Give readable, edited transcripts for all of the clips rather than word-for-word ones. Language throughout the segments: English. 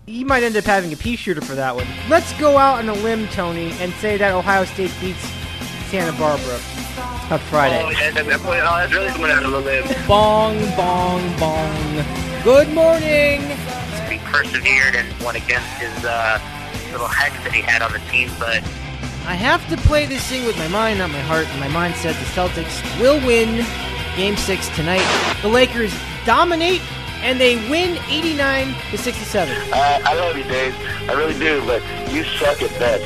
he might end up having a pea shooter for that one. Let's go out on a limb, Tony, and say that Ohio State beats Santa Barbara on Friday. Oh, yeah, that's really going out on a limb. Bong, bong, bong. Good morning. He persevered and won against his little hex that he had on the team, but I have to play this thing with my mind, not my heart, and my mind said the Celtics will win Game 6 tonight. The Lakers dominate, and they win 89-67. I love you, Dave. I really do, but you suck at bets.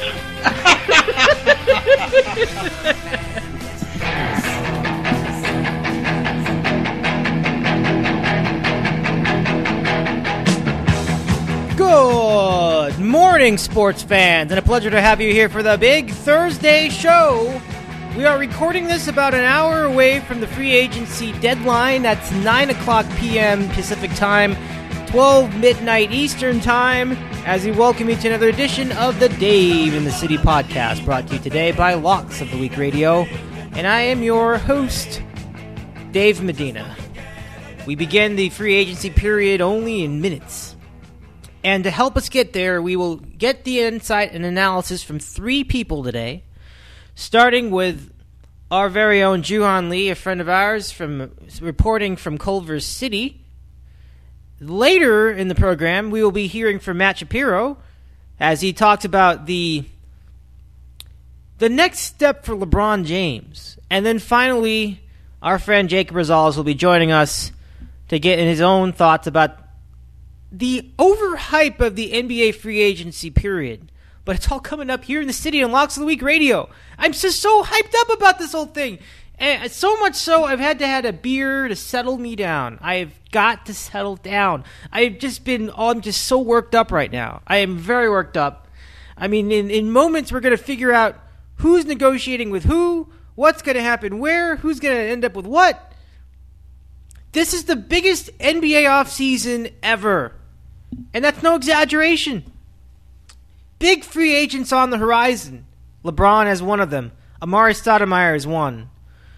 Good morning, sports fans, and a pleasure to have you here for the big Thursday show. We are recording this about an hour away from the free agency deadline. That's 9 o'clock p.m. Pacific time, 12 midnight Eastern time, as we welcome you to another edition of the Dave in the City podcast, brought to you today by Locks of the Week Radio. And I am your host, Dave Medina. We begin the free agency period only in minutes. And to help us get there, we will get the insight and analysis from three people today, starting with our very own Juhan Lee, a friend of ours, reporting from Culver City. Later in the program, we will be hearing from Matt Shapiro as he talks about the next step for LeBron James. And then finally, our friend Jacob Rosales will be joining us to get in his own thoughts about the overhype of the NBA free agency period. But it's all coming up here in the city on Locks of the Week Radio. I'm just so hyped up about this whole thing. And so much so, I've had to have a beer to settle me down. I've got to settle down. I'm just so worked up right now. I am very worked up. I mean, in moments, we're going to figure out who's negotiating with who, what's going to happen where, who's going to end up with what. This is the biggest NBA offseason ever. And that's no exaggeration. Big free agents on the horizon. LeBron has one of them. Amari Stoudemire is one.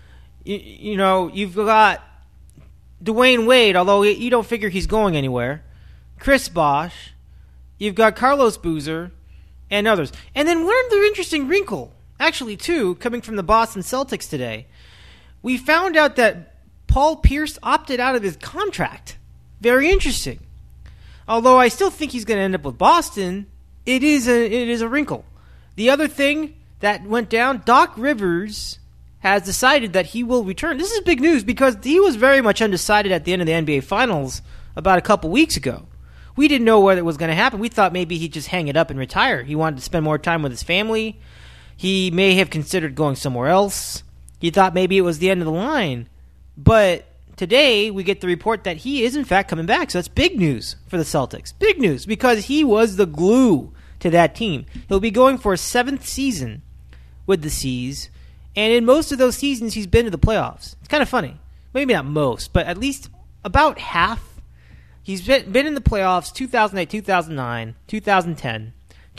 You know, you've got Dwayne Wade, although you don't figure he's going anywhere. Chris Bosh. You've got Carlos Boozer and others. And then one other interesting wrinkle, actually, too, coming from the Boston Celtics today. We found out that Paul Pierce opted out of his contract. Very interesting. Although I still think he's going to end up with Boston, it is a wrinkle. The other thing that went down, Doc Rivers has decided that he will return. This is big news because he was very much undecided at the end of the NBA Finals about a couple weeks ago. We didn't know whether it was going to happen. We thought maybe he'd just hang it up and retire. He wanted to spend more time with his family. He may have considered going somewhere else. He thought maybe it was the end of the line. But today, we get the report that he is, in fact, coming back. So that's big news for the Celtics. Big news, because he was the glue to that team. He'll be going for a 7th season with the C's, and in most of those seasons, he's been to the playoffs. It's kind of funny. Maybe not most, but at least about half. He's been in the playoffs 2008, 2009, 2010,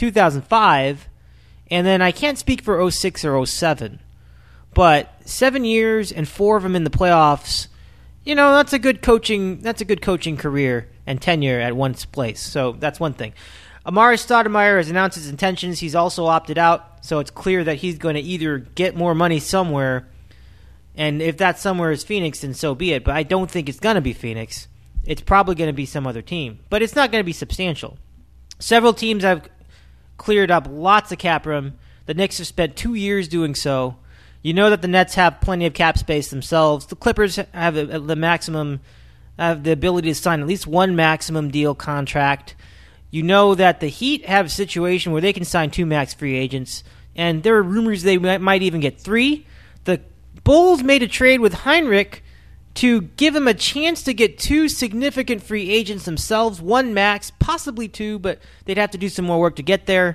2005, and then I can't speak for 06 or 07, but 7 years and 4 of them in the playoffs. You know, that's a good coaching career and tenure at one place. So that's one thing. Amari Stoudemire has announced his intentions. He's also opted out, so it's clear that he's going to either get more money somewhere, and if that somewhere is Phoenix, then so be it. But I don't think it's going to be Phoenix. It's probably going to be some other team, but it's not going to be substantial. Several teams have cleared up lots of cap room. The Knicks have spent 2 years doing so. You know that the Nets have plenty of cap space themselves. The Clippers have the maximum, have the ability to sign at least one maximum deal contract. You know that the Heat have a situation where they can sign 2 max free agents, and there are rumors they might even get 3. The Bulls made a trade with Heinrich to give them a chance to get 2 significant free agents themselves, 1 max, possibly 2, but they'd have to do some more work to get there.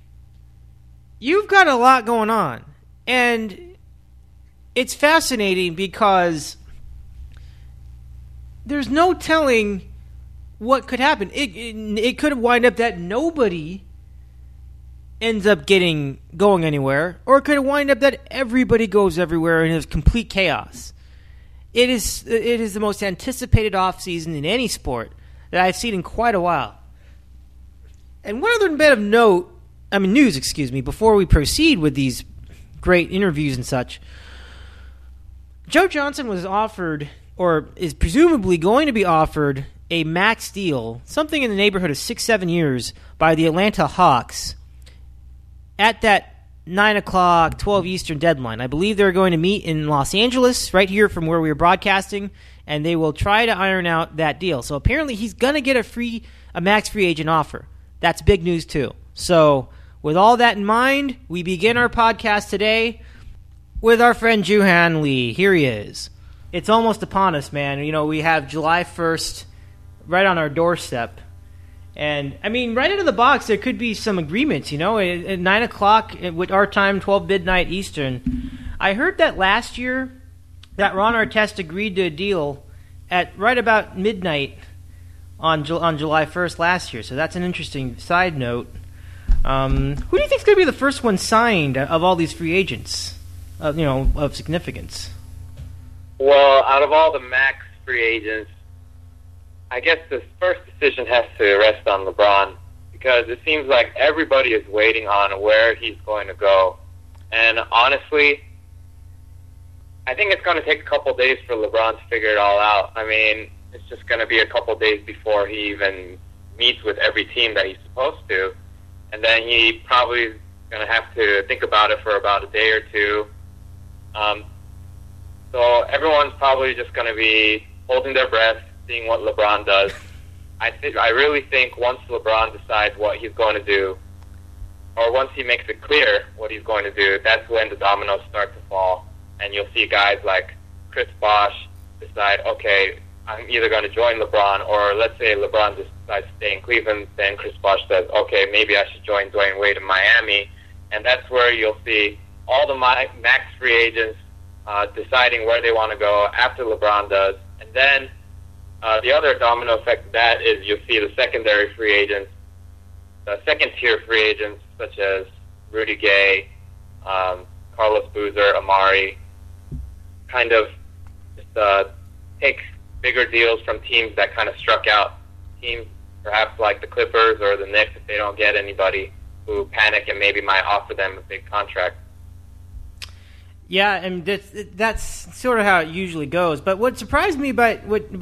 You've got a lot going on, and it's fascinating because there's no telling what could happen. It could wind up that nobody ends up going anywhere, or it could wind up that everybody goes everywhere and there's complete chaos. It is the most anticipated offseason in any sport that I've seen in quite a while. And one other bit of news, before we proceed with these great interviews and such. Joe Johnson was offered, or is presumably going to be offered, a max deal, something in the neighborhood of 6-7 years, by the Atlanta Hawks at that 9 o'clock, 12 Eastern deadline. I believe they're going to meet in Los Angeles, right here from where we are broadcasting, and they will try to iron out that deal. So apparently he's going to get a max free agent offer. That's big news too. So with all that in mind, we begin our podcast today with our friend Juhan Lee. Here he is. It's almost upon us, man. We have July 1st right on our doorstep. And, right into the box, there could be some agreements, at 9 o'clock with our time, 12 midnight Eastern. I heard that last year that Ron Artest agreed to a deal at right about midnight on July 1st last year. So that's an interesting side note. Who do you think is going to be the first one signed of all these free agents, of significance? Well, out of all the max free agents, I guess the first decision has to rest on LeBron, because it seems like everybody is waiting on where he's going to go. And honestly, I think it's going to take a couple days for LeBron to figure it all out. It's just going to be a couple days before he even meets with every team that he's supposed to. And then he probably is going to have to think about it for about a day or two. So everyone's probably just going to be holding their breath, seeing what LeBron does. I really think once LeBron decides what he's going to do, or once he makes it clear what he's going to do, that's when the dominoes start to fall. And you'll see guys like Chris Bosh decide, okay, I'm either going to join LeBron, or let's say LeBron decides to stay in Cleveland, then Chris Bosh says, okay, maybe I should join Dwayne Wade in Miami. And that's where you'll see all the max free agents deciding where they want to go after LeBron does. And then the other domino effect of that is you'll see the secondary free agents, the second-tier free agents, such as Rudy Gay, Carlos Boozer, Amari, kind of just take bigger deals from teams that kind of struck out. Teams perhaps like the Clippers or the Knicks, if they don't get anybody, who panic and maybe might offer them a big contract. Yeah, and that's sort of how it usually goes. But what surprised me about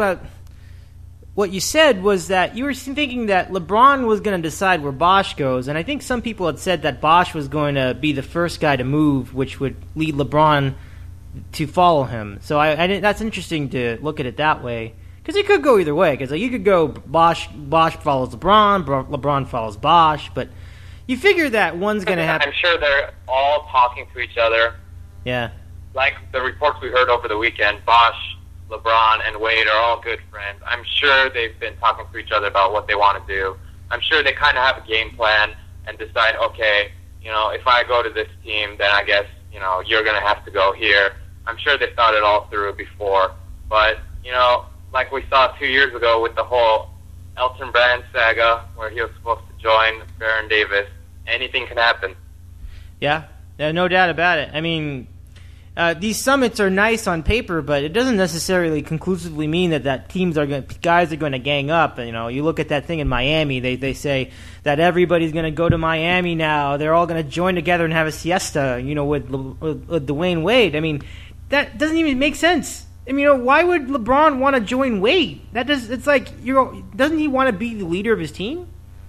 what you said was that you were thinking that LeBron was going to decide where Bosh goes, and I think some people had said that Bosh was going to be the first guy to move, which would lead LeBron to follow him. So that's interesting to look at it that way, because it could go either way. Because you could go Bosh follows LeBron, LeBron follows Bosh, but you figure that one's going to happen. I'm sure they're all talking to each other. Yeah. Like the reports we heard over the weekend, Bosh, LeBron, and Wade are all good friends. I'm sure they've been talking to each other about what they want to do. I'm sure they kind of have a game plan and decide, okay, if I go to this team, then I guess, you're going to have to go here. I'm sure they thought it all through before. But, like we saw 2 years ago with the whole Elton Brand saga, where he was supposed to join Baron Davis, anything can happen. Yeah, no doubt about it. These summits are nice on paper, but it doesn't necessarily conclusively mean that guys are going to gang up. You look at that thing in Miami. They say that everybody's going to go to Miami now. They're all going to join together and have a siesta. With Dwayne Wade. That doesn't even make sense. Why would LeBron want to join Wade? Doesn't he want to be the leader of his team?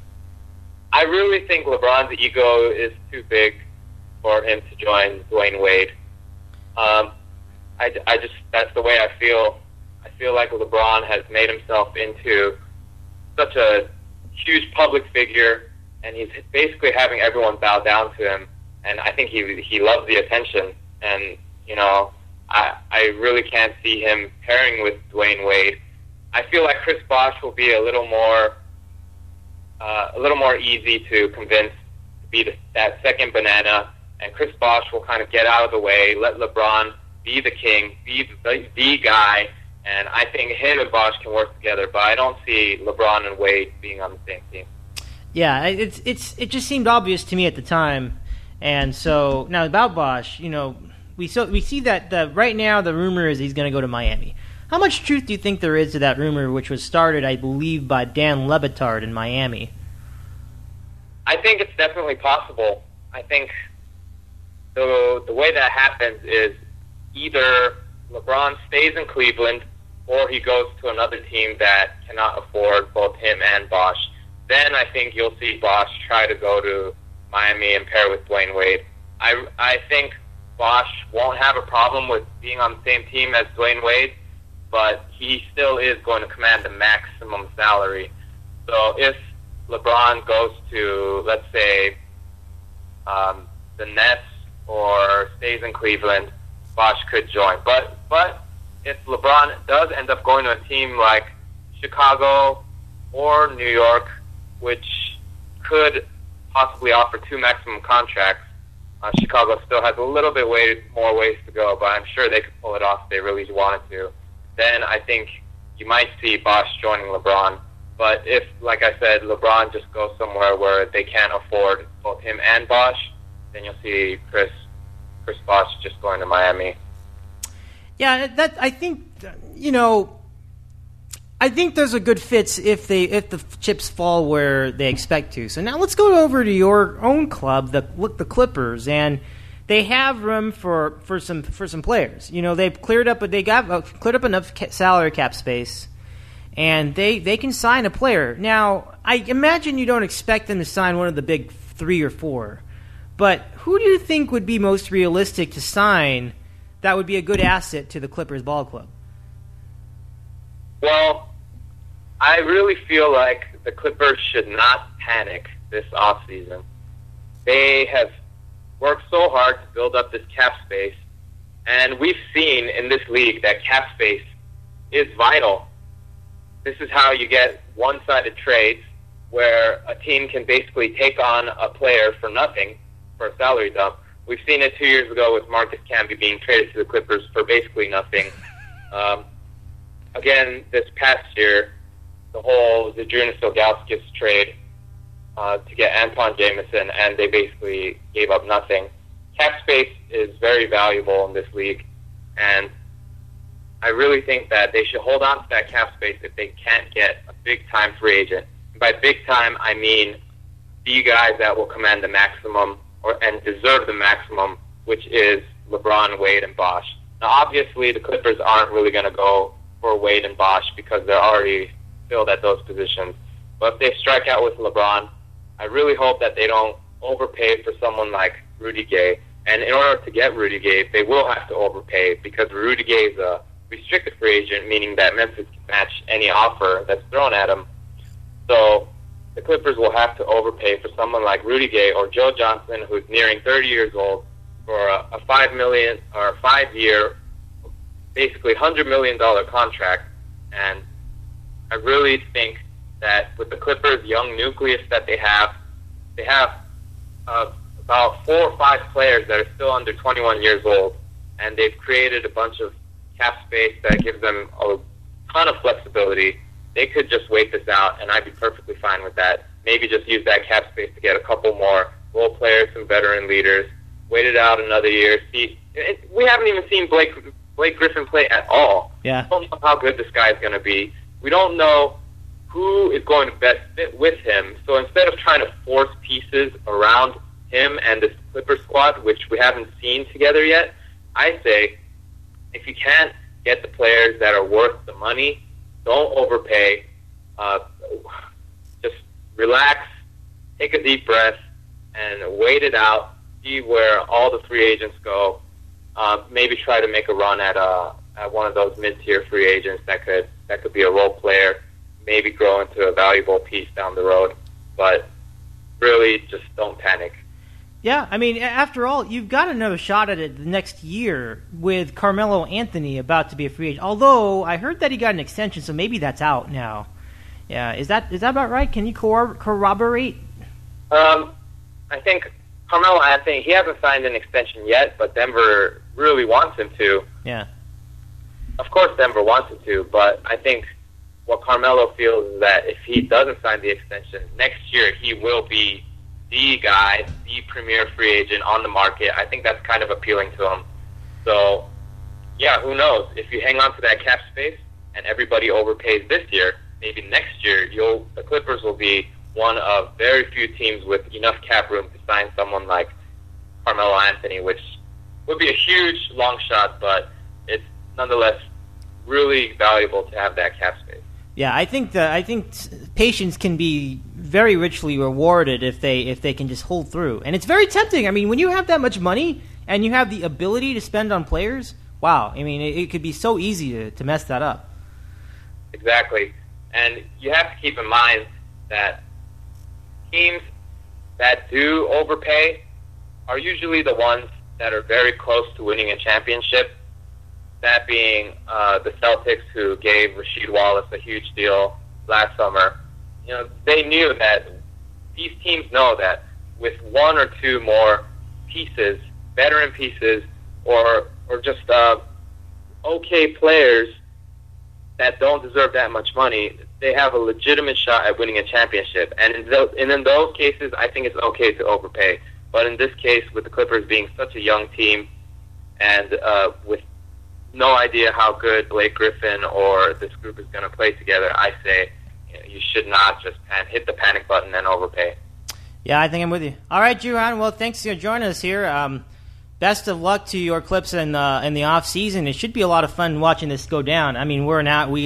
I really think LeBron's ego is too big for him to join Dwayne Wade. I just, that's the way I feel. I feel like LeBron has made himself into such a huge public figure, and he's basically having everyone bow down to him. And I think he loves the attention. And I really can't see him pairing with Dwayne Wade. I feel like Chris Bosh will be a little more easy to convince to be that second banana. And Chris Bosh will kind of get out of the way, let LeBron be the king, be the guy, and I think him and Bosh can work together. But I don't see LeBron and Wade being on the same team. Yeah, it just seemed obvious to me at the time. And so now about Bosh, we see that right now the rumor is he's going to go to Miami. How much truth do you think there is to that rumor, which was started, I believe, by Dan Le Batard in Miami? I think it's definitely possible. I think the way that happens is either LeBron stays in Cleveland or he goes to another team that cannot afford both him and Bosh. Then I think you'll see Bosh try to go to Miami and pair with Dwayne Wade. I think Bosh won't have a problem with being on the same team as Dwayne Wade, but he still is going to command the maximum salary. So if LeBron goes to, let's say, the Nets or stays in Cleveland, Bosh could join. But if LeBron does end up going to a team like Chicago or New York, which could possibly offer 2 maximum contracts, Chicago still has a little bit more ways to go, but I'm sure they could pull it off if they really wanted to. Then I think you might see Bosh joining LeBron. But if, like I said, LeBron just goes somewhere where they can't afford both him and Bosh, then you'll see Chris Bosh just going to Miami. Yeah, that I think I think those are good fits if the chips fall where they expect to. So now let's go over to your own club, the Clippers, and they have room for some players. They've cleared up enough salary cap space, and they can sign a player. Now, I imagine you don't expect them to sign one of the big 3 or 4, but who do you think would be most realistic to sign that would be a good asset to the Clippers ball club? Well, I really feel like the Clippers should not panic this offseason. They have worked so hard to build up this cap space, and we've seen in this league that cap space is vital. This is how you get one-sided trades where a team can basically take on a player for nothing, for a salary dump. We've seen it 2 years ago with Marcus Camby being traded to the Clippers for basically nothing. Again, this past year, the whole Zydrunas Ilgauskas trade to get Anton Jameson, and they basically gave up nothing. Cap space is very valuable in this league, and I really think that they should hold on to that cap space if they can't get a big-time free agent. And by big-time, I mean the guys that will command the maximum and deserve the maximum, which is LeBron, Wade, and Bosh. Now, obviously, the Clippers aren't really going to go for Wade and Bosh because they're already filled at those positions. But if they strike out with LeBron, I really hope that they don't overpay for someone like Rudy Gay. And in order to get Rudy Gay, they will have to overpay because Rudy Gay is a restricted free agent, meaning that Memphis can match any offer that's thrown at him. So the Clippers will have to overpay for someone like Rudy Gay or Joe Johnson, who's nearing 30 years old, for a $5 million or a 5-year, basically $100 million contract. And I really think that with the Clippers' young nucleus that they have about 4 or 5 players that are still under 21 years old, and they've created a bunch of cap space that gives them a ton of flexibility. They could just wait this out, and I'd be perfectly fine with that. Maybe just use that cap space to get a couple more role players, some veteran leaders, wait it out another year. We haven't even seen Blake Griffin play at all. Yeah. We don't know how good this guy is going to be. We don't know who is going to best fit with him. So instead of trying to force pieces around him and this Clipper squad, which we haven't seen together yet, I say if you can't get the players that are worth the money, don't overpay. Just relax, take a deep breath, and wait it out. See where all the free agents go. Maybe try to make a run at one of those mid-tier free agents that could be a role player. Maybe grow into a valuable piece down the road. But really, just don't panic. Yeah, I mean, after all, you've got another shot at it the next year with Carmelo Anthony about to be a free agent. Although I heard that he got an extension, so maybe that's out now. Yeah, is that about right? Can you corroborate? I think Carmelo Anthony, he hasn't signed an extension yet, but Denver really wants him to. Yeah. Of course Denver wants him to, but I think what Carmelo feels is that if he doesn't sign the extension, next year he will be the guy, the premier free agent on the market. I think that's kind of appealing to him. So, yeah, who knows? If you hang on to that cap space and everybody overpays this year, maybe next year the Clippers will be one of very few teams with enough cap room to sign someone like Carmelo Anthony, which would be a huge long shot, but it's nonetheless really valuable to have that cap space. Yeah, I think patience can be very richly rewarded if they can just hold through. And it's very tempting. I mean, when you have that much money and you have the ability to spend on players, wow. I mean, it could be so easy to mess that up. Exactly. And you have to keep in mind that teams that do overpay are usually the ones that are very close to winning a championship. That being the Celtics, who gave Rasheed Wallace a huge deal last summer. You know, they knew that these teams know that with one or two more pieces, veteran pieces, or just okay players that don't deserve that much money, they have a legitimate shot at winning a championship. And in those cases, I think it's okay to overpay. But in this case, with the Clippers being such a young team and with no idea how good Blake Griffin or this group is going to play together, I say you should not just hit the panic button and overpay. Yeah, I think I'm with you. All right, Juhan. Well, thanks for joining us here. Best of luck to your Clips in the off season. It should be a lot of fun watching this go down. I mean, we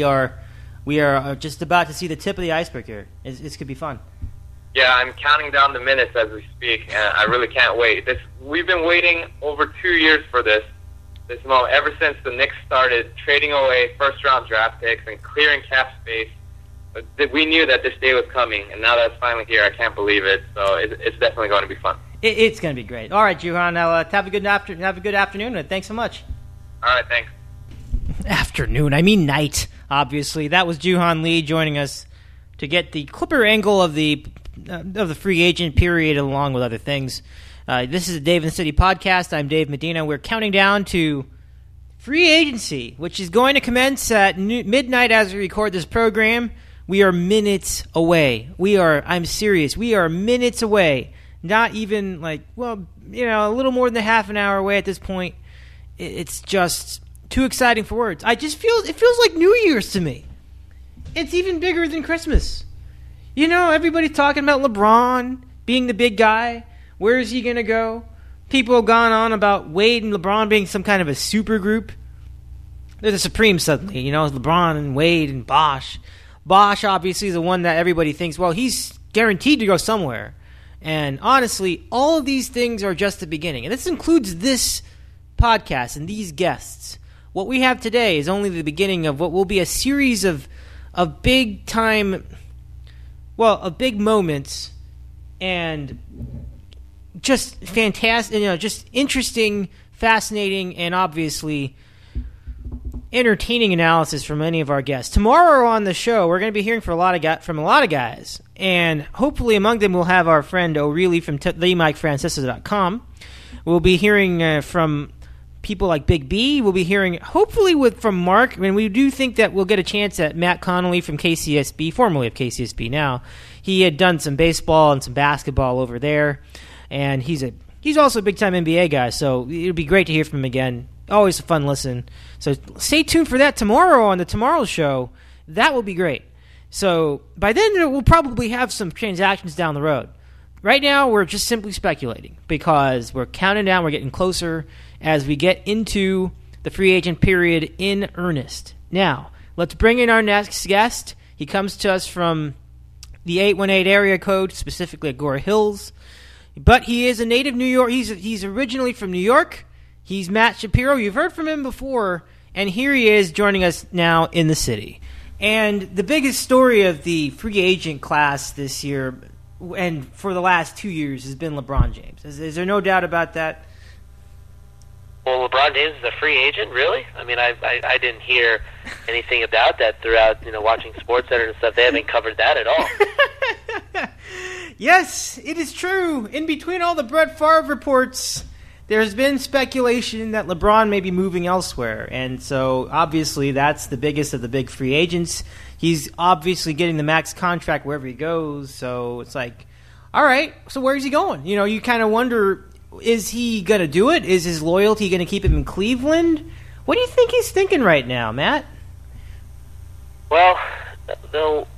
are just about to see the tip of the iceberg here. This could be fun. Yeah, I'm counting down the minutes as we speak, and I really can't wait. We've been waiting over 2 years for this moment, ever since the Knicks started trading away first-round draft picks and clearing cap space. We knew that this day was coming, and now that it's finally here, I can't believe it. So it's definitely going to be fun. It's going to be great. All right, Juhan. Now have a good afternoon, and thanks so much. All right, thanks. Afternoon. I mean night. Obviously, that was Juhan Lee joining us to get the Clipper angle of the free agent period, along with other things. This is the Dave in the City podcast. I'm Dave Medina. We're counting down to free agency, which is going to commence at midnight as we record this program. We are minutes away. I'm serious. We are minutes away. Not even a little more than a half an hour away at this point. It's just too exciting for words. It feels like New Year's to me. It's even bigger than Christmas. You know, everybody's talking about LeBron being the big guy. Where is he going to go? People have gone on about Wade and LeBron being some kind of a super group. They're the Supremes suddenly, LeBron and Wade and Bosh. Bosh obviously is the one that everybody thinks, well, he's guaranteed to go somewhere. And honestly, all of these things are just the beginning. And this includes this podcast and these guests. What we have today is only the beginning of what will be a series of big time, of big moments and just fantastic, just interesting, fascinating, and obviously entertaining analysis from many of our guests. Tomorrow on the show, we're going to be hearing from a lot of guys, and hopefully among them we'll have our friend O'Reilly from TheMikeFrancisco.com. We'll be hearing from people like Big B. We'll be hearing hopefully from Mark. I mean, we do think that we'll get a chance at Matt Connolly from KCSB, formerly of KCSB now. He had done some baseball and some basketball over there. And he's also a big-time NBA guy, so it would be great to hear from him again. Always a fun listen. So stay tuned for that tomorrow on the Tomorrow Show. That will be great. So by then, we'll probably have some transactions down the road. Right now, we're just simply speculating because we're counting down. We're getting closer as we get into the free agent period in earnest. Now, let's bring in our next guest. He comes to us from the 818 area code, specifically Agora Hills. But he is a native New York. He's originally from New York. He's Matt Shapiro. You've heard from him before, and here he is joining us now in the city. And the biggest story of the free agent class this year and for the last 2 years has been LeBron James. Is there no doubt about that? Well, LeBron James is a free agent, really? I mean, I didn't hear anything about that throughout, watching SportsCenter and stuff. They haven't covered that at all. Yes, it is true. In between all the Brett Favre reports, there's been speculation that LeBron may be moving elsewhere. And so, obviously, that's the biggest of the big free agents. He's obviously getting the max contract wherever he goes. So, it's like, all right, so where's he going? You kind of wonder, is he going to do it? Is his loyalty going to keep him in Cleveland? What do you think he's thinking right now, Matt? Well, they'll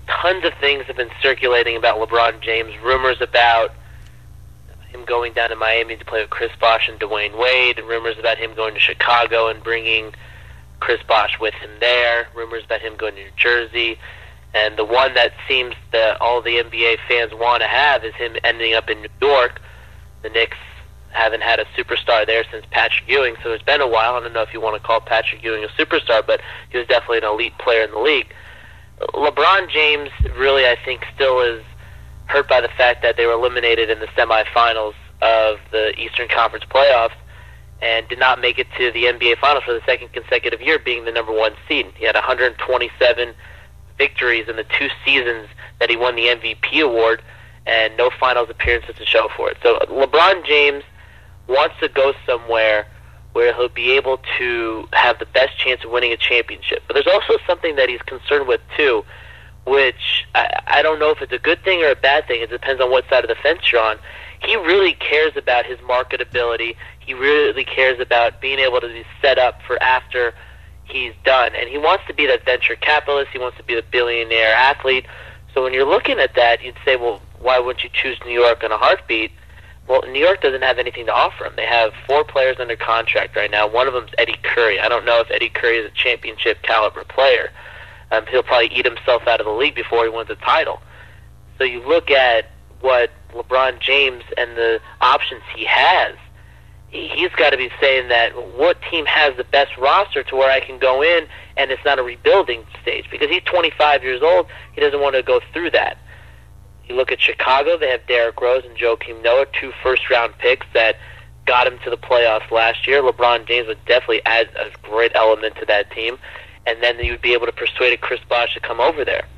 tons of things have been circulating about LeBron James, rumors about him going down to Miami to play with Chris Bosh and Dwayne Wade, and rumors about him going to Chicago and bringing Chris Bosh with him there, rumors about him going to New Jersey, and the one that seems that all the NBA fans want to have is him ending up in New York. The Knicks haven't had a superstar there since Patrick Ewing, so it's been a while. I don't know if you want to call Patrick Ewing a superstar, but he was definitely an elite player in the league. LeBron James really, I think, still is hurt by the fact that they were eliminated in the semifinals of the Eastern Conference playoffs and did not make it to the NBA Finals for the second consecutive year, being the number one seed. He had 127 victories in the 2 seasons that he won the MVP award, and no finals appearances to show for it. So LeBron James wants to go somewhere where he'll be able to have the best chance of winning a championship. But there's also something that he's concerned with, too, which I don't know if it's a good thing or a bad thing. It depends on what side of the fence you're on. He really cares about his marketability. He really cares about being able to be set up for after he's done. And he wants to be that venture capitalist. He wants to be the billionaire athlete. So when you're looking at that, you'd say, well, why wouldn't you choose New York in a heartbeat? Well, New York doesn't have anything to offer him. They have 4 players under contract right now. One of them is Eddie Curry. I don't know if Eddie Curry is a championship caliber player. He'll probably eat himself out of the league before he wins a title. So you look at what LeBron James and the options he has, he's got to be saying that what team has the best roster to where I can go in and it's not a rebuilding stage. Because he's 25 years old, he doesn't want to go through that. You look at Chicago, they have Derrick Rose and Joakim Noah, 2 first-round picks that got him to the playoffs last year. LeBron James would definitely add a great element to that team, and then you would be able to persuade Chris Bosh to come over there.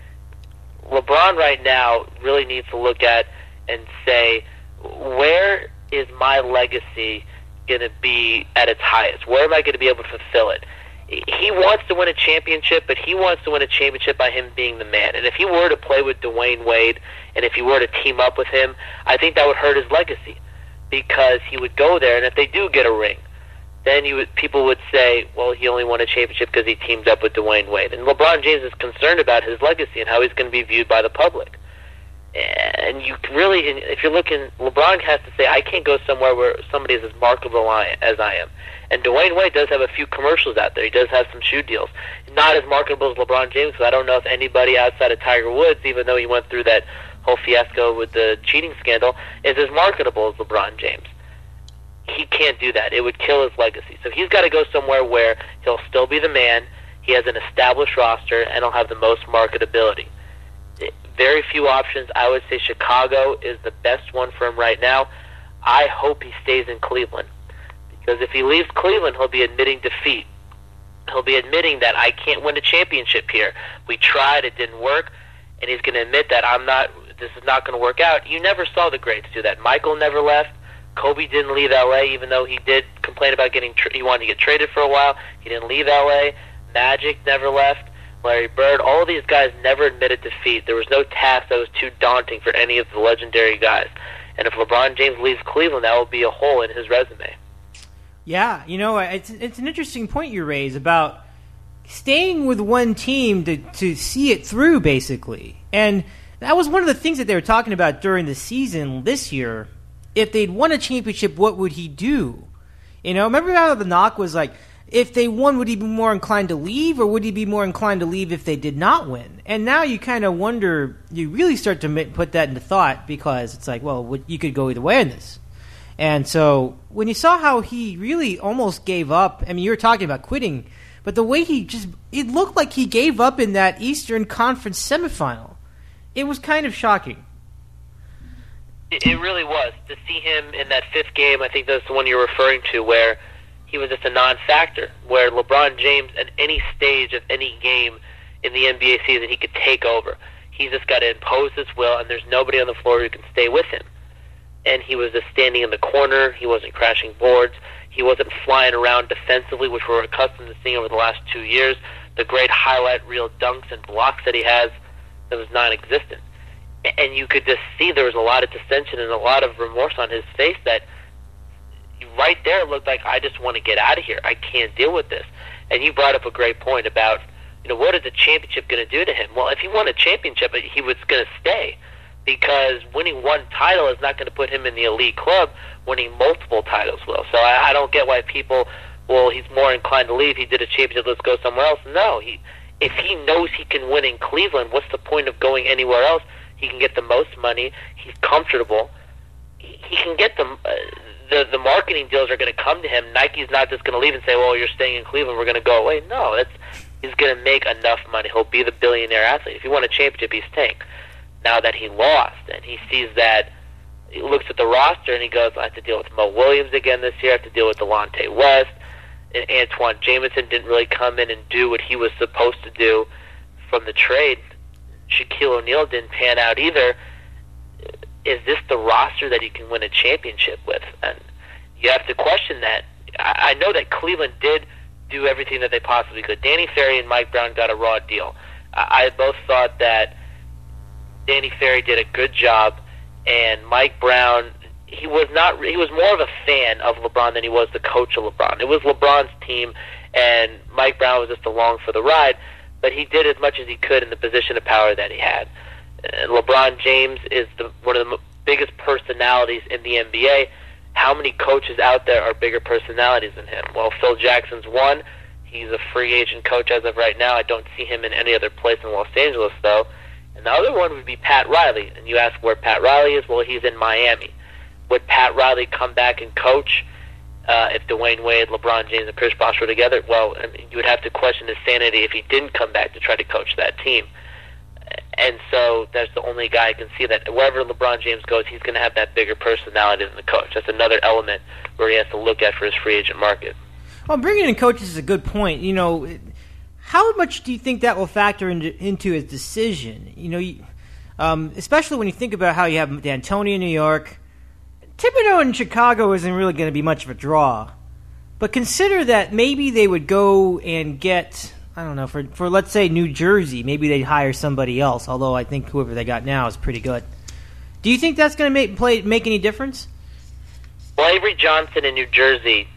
LeBron right now really needs to look at and say, where is my legacy going to be at its highest? Where am I going to be able to fulfill it? He wants to win a championship, but he wants to win a championship by him being the man. And if he were to play with Dwayne Wade, and if he were to team up with him, I think that would hurt his legacy, because he would go there, and if they do get a ring, then people would say, well, he only won a championship because he teamed up with Dwayne Wade. And LeBron James is concerned about his legacy and how he's going to be viewed by the public. And you really, if you're looking, LeBron has to say, I can't go somewhere where somebody is as marketable as I am. And Dwayne Wade does have a few commercials out there. He does have some shoe deals. Not as marketable as LeBron James, because I don't know if anybody outside of Tiger Woods, even though he went through that whole fiasco with the cheating scandal, is as marketable as LeBron James. He can't do that. It would kill his legacy. So he's got to go somewhere where he'll still be the man, he has an established roster, and he'll have the most marketability. Very few options. I would say Chicago is the best one for him right now. I hope he stays in Cleveland, because if he leaves Cleveland, he'll be admitting defeat. He'll be admitting that I can't win a championship here. We tried, it didn't work, and he's going to admit that this is not going to work out. You never saw the greats do that. Michael never left. Kobe didn't leave L.A., even though he did complain about he wanted to get traded for a while. He didn't leave L.A. Magic never left. Larry Bird, all of these guys never admitted defeat. There was no task that was too daunting for any of the legendary guys. And if LeBron James leaves Cleveland, that will be a hole in his resume. Yeah, it's an interesting point you raise about staying with one team to see it through, basically. And that was one of the things that they were talking about during the season this year. If they'd won a championship, what would he do? Remember how the knock was like, if they won, would he be more inclined to leave, or would he be more inclined to leave if they did not win? And now you kind of wonder, you really start to put that into thought, because it's like, well, you could go either way in this. And so when you saw how he really almost gave up, I mean, you were talking about quitting, but the way it looked like he gave up in that Eastern Conference semifinal. It was kind of shocking. It really was. To see him in that 5th game, I think that's the one you're referring to, where he was just a non-factor, where LeBron James at any stage of any game in the NBA season, he could take over. He's just got to impose his will, and there's nobody on the floor who can stay with him. And he was just standing in the corner. He wasn't crashing boards. He wasn't flying around defensively, which we're accustomed to seeing over the last 2 years. The great highlight reel dunks and blocks that he has, that was non-existent. And you could just see there was a lot of dissension and a lot of remorse on his face, that right there it looked like, I just want to get out of here. I can't deal with this. And you brought up a great point about, what is the championship going to do to him? Well, if he won a championship, he was going to stay, because winning one title is not going to put him in the elite club. Winning multiple titles will. So I don't get why people, he's more inclined to leave. He did a championship, let's go somewhere else. No, if he knows he can win in Cleveland, what's the point of going anywhere else? He can get the most money. He's comfortable. He can get the marketing deals are going to come to him. Nike's not just going to leave and say, well, you're staying in Cleveland, we're going to go away. No, he's going to make enough money. He'll be the billionaire athlete. If he won a championship, he's staying. Now that he lost, and he sees that, he looks at the roster and he goes, I have to deal with Mo Williams again this year, I have to deal with Delonte West, and Antoine Jameson didn't really come in and do what he was supposed to do from the trade. Shaquille O'Neal didn't pan out either. Is this the roster that he can win a championship with? And you have to question that. I know that Cleveland did do everything that they possibly could. Danny Ferry and Mike Brown got a raw deal. I both thought that Danny Ferry did a good job, and Mike Brown, he was more of a fan of LeBron than he was the coach of LeBron. It was LeBron's team, and Mike Brown was just along for the ride, but he did as much as he could in the position of power that he had. And LeBron James is one of the biggest personalities in the NBA. How many coaches out there are bigger personalities than him? Well, Phil Jackson's one. He's a free agent coach as of right now. I don't see him in any other place in Los Angeles, though. And the other one would be Pat Riley. And you ask where Pat Riley is? Well, he's in Miami. Would Pat Riley come back and coach if Dwayne Wade, LeBron James, and Chris Bosh were together? Well, I mean, you would have to question his sanity if he didn't come back to try to coach that team. And so that's the only guy I can see that wherever LeBron James goes, he's going to have that bigger personality than the coach. That's another element where he has to look at for his free agent market. Well, bringing in coaches is a good point. How much do you think that will factor into his decision? Especially when you think about how you have D'Antoni in New York. Thibodeau in Chicago isn't really going to be much of a draw. But consider that maybe they would go and get, I don't know, for let's say New Jersey, maybe they'd hire somebody else, although I think whoever they got now is pretty good. Do you think that's going to make any difference? Well, Avery Johnson in New Jersey,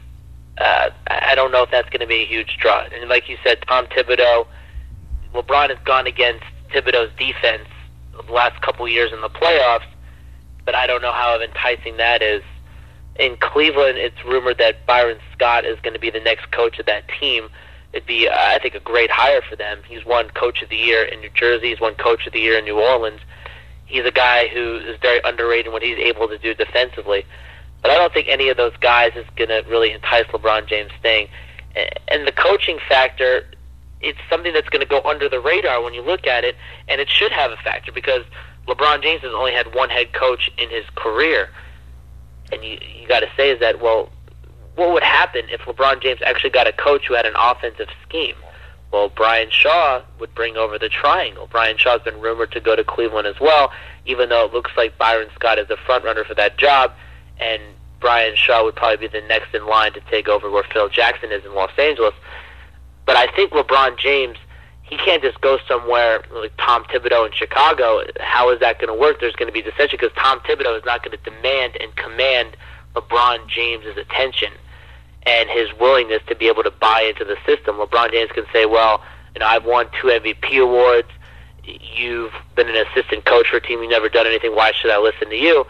I don't know if that's going to be a huge draw. And like you said, Tom Thibodeau, LeBron has gone against Thibodeau's defense the last couple years in the playoffs, but I don't know how enticing that is. In Cleveland, it's rumored that Byron Scott is going to be the next coach of that team. It'd be, I think, a great hire for them. He's won Coach of the Year in New Jersey. He's won Coach of the Year in New Orleans. He's a guy who is very underrated in what he's able to do defensively. But I don't think any of those guys is going to really entice LeBron James staying. And the coaching factor, it's something that's going to go under the radar when you look at it, and it should have a factor because LeBron James has only had one head coach in his career. And you got to say is that, well, what would happen if LeBron James actually got a coach who had an offensive scheme? Well, Brian Shaw would bring over the triangle. Brian Shaw's been rumored to go to Cleveland as well, even though it looks like Byron Scott is the front runner for that job, and Brian Shaw would probably be the next in line to take over where Phil Jackson is in Los Angeles. But I think LeBron James, he can't just go somewhere like Tom Thibodeau in Chicago. How is that going to work? There's going to be dissension because Tom Thibodeau is not going to demand and command LeBron James's attention and his willingness to be able to buy into the system. LeBron James can say, well, I've won 2 MVP awards. You've been an assistant coach for a team. You've never done anything. Why should I listen to you?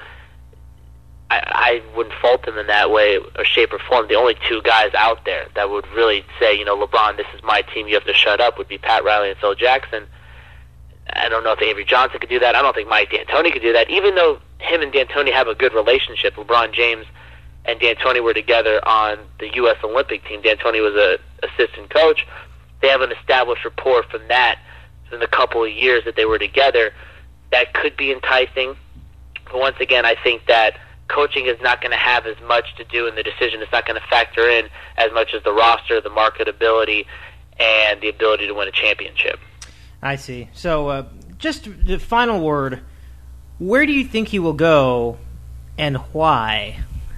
I wouldn't fault him in that way or shape or form. The only 2 guys out there that would really say, LeBron, this is my team, you have to shut up, would be Pat Riley and Phil Jackson. I don't know if Avery Johnson could do that. I don't think Mike D'Antoni could do that. Even though him and D'Antoni have a good relationship, LeBron James and D'Antoni were together on the U.S. Olympic team. D'Antoni was an assistant coach. They have an established rapport from that in the couple of years that they were together. That could be enticing. But once again, I think that coaching is not going to have as much to do in the decision. It's not going to factor in as much as the roster, the marketability, and the ability to win a championship. I see. So just the final word, where do you think he will go and why?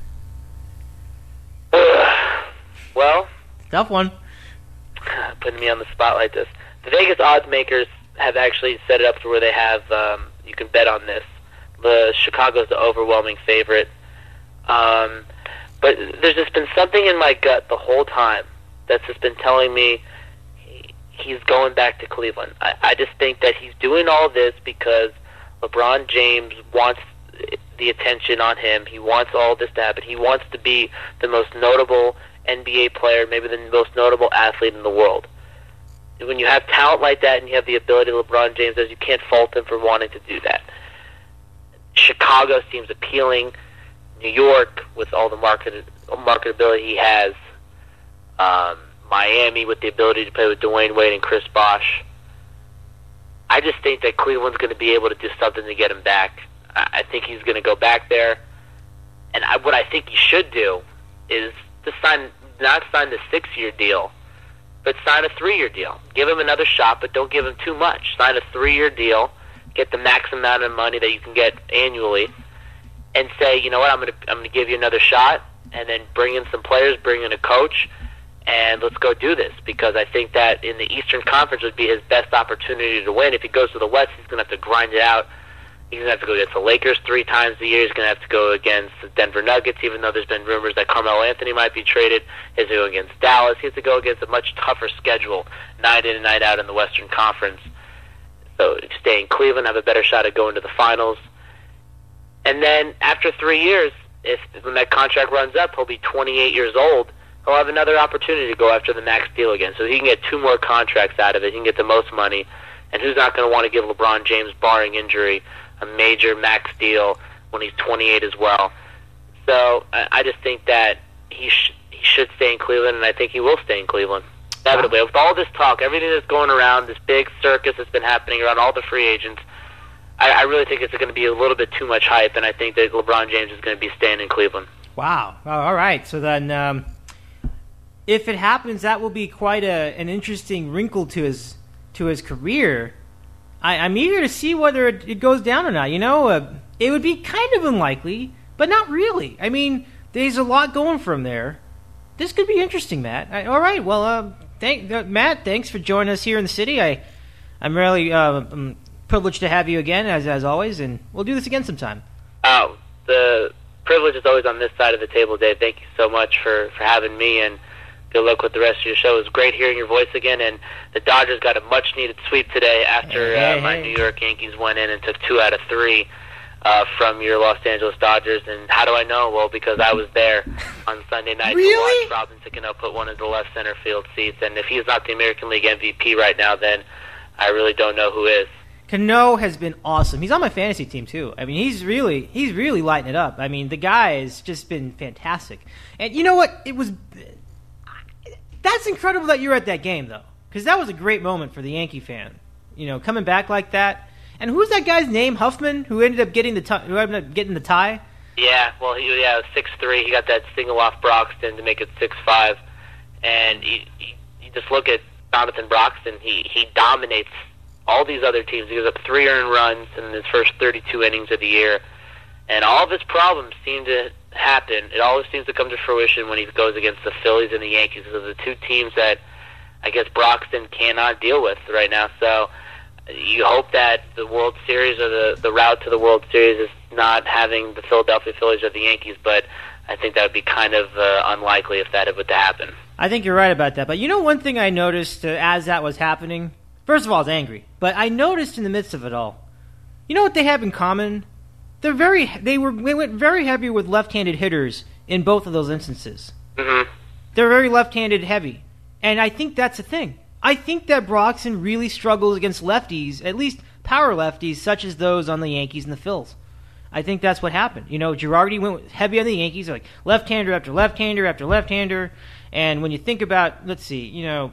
Well, tough one. Putting me on the spot like this. The Vegas odds makers have actually set it up to where they have, you can bet on this. The Chicago's the overwhelming favorite. But there's just been something in my gut the whole time that's just been telling me he's going back to Cleveland. I just think that he's doing all this because LeBron James wants the attention on him. He wants all this to happen. He wants to be the most notable NBA player, maybe the most notable athlete in the world. When you have talent like that and you have the ability LeBron James does, you can't fault him for wanting to do that. Chicago seems appealing. New York, with all the marketability he has. Miami, with the ability to play with Dwayne Wade and Chris Bosh. I just think that Cleveland's going to be able to do something to get him back. I think he's going to go back there. And what I think he should do is to not sign the 6-year deal, but sign a 3-year deal. Give him another shot, but don't give him too much. Sign a 3-year deal, get the max amount of money that you can get annually, and say, you know what, I'm going to give you another shot, and then bring in some players, bring in a coach, and let's go do this. Because I think that in the Eastern Conference would be his best opportunity to win. If he goes to the West, he's going to have to grind it out. He's going to have to go against the Lakers 3 times a year. He's going to have to go against the Denver Nuggets, even though there's been rumors that Carmelo Anthony might be traded. He has to go against Dallas. He has to go against a much tougher schedule, night in and night out in the Western Conference. So stay in Cleveland, have a better shot at going to the finals. And then after 3 years, when that contract runs up, he'll be 28 years old. He'll have another opportunity to go after the max deal again. So he can get 2 more contracts out of it. He can get the most money. And who's not going to want to give LeBron James, barring injury, a major max deal when he's 28 as well? So I just think that he should stay in Cleveland, and I think he will stay in Cleveland. Inevitably. With all this talk, everything that's going around, this big circus that's been happening around all the free agents, I really think it's going to be a little bit too much hype, and I think that LeBron James is going to be staying in Cleveland. Wow. All right. So then if it happens, that will be quite an interesting wrinkle to his career. I'm eager to see whether it goes down or not. You know, it would be kind of unlikely, but not really. I mean, there's a lot going from there. This could be interesting, Matt. All right. Well, Matt, thanks for joining us here in the city. I'm really privileged to have you again, as always, and we'll do this again sometime. Oh, the privilege is always on this side of the table, Dave. Thank you so much for having me, and good luck with the rest of your show. It was great hearing your voice again, and the Dodgers got a much-needed sweep today after my New York Yankees went in and took 2 out of 3 from your Los Angeles Dodgers. And how do I know? Well, because I was there on Sunday night to watch Robinson Cano put one in the left center field seats. And if he's not the American League MVP right now, then I really don't know who is. Cano has been awesome. He's on my fantasy team too. I mean, he's really lighting it up. I mean, the guy has just been fantastic. And you know what? That's incredible that you're at that game though, because that was a great moment for the Yankee fan. You know, coming back like that. And who's that guy's name? Huffman, who ended up getting the tie. Yeah, well, he was 6'3". He got that single off Broxton to make it 6'5". And you just look at Jonathan Broxton. He dominates all these other teams. He gives up 3 earned runs in his first 32 innings of the year. And all of his problems seem to happen. It always seems to come to fruition when he goes against the Phillies and the Yankees. Those are the 2 teams that I guess Broxton cannot deal with right now. So you hope that the World Series or the route to the World Series is not having the Philadelphia Phillies or the Yankees, but I think that would be kind of unlikely if that would happen. I think you're right about that. But you know one thing I noticed as that was happening? First of all, I was angry. But I noticed in the midst of it all, you know what they have in common? They went very heavy with left-handed hitters in both of those instances. Mm-hmm. They're very left-handed heavy. And I think that's the thing. I think that Broxton really struggles against lefties, at least power lefties, such as those on the Yankees and the Phils. I think that's what happened. You know, Girardi went heavy on the Yankees, like left-hander after left-hander after left-hander. And when you think about, let's see, you know,